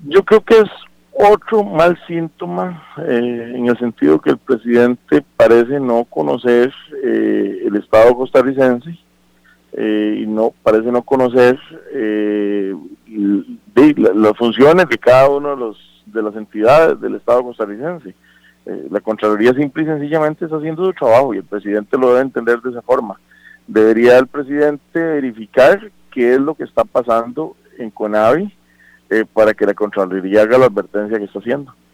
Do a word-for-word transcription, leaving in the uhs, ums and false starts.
Yo creo que es otro mal síntoma, eh, en el sentido que el presidente parece no conocer eh, el Estado costarricense, eh, y no parece no conocer eh, de, la, las funciones de cada uno de los de las entidades del Estado costarricense. Eh, la Contraloría simple y sencillamente está haciendo su trabajo y el presidente lo debe entender de esa forma. Debería el presidente verificar qué es lo que está pasando en CONAVI, eh, para que la Contraloría haga la advertencia que está haciendo.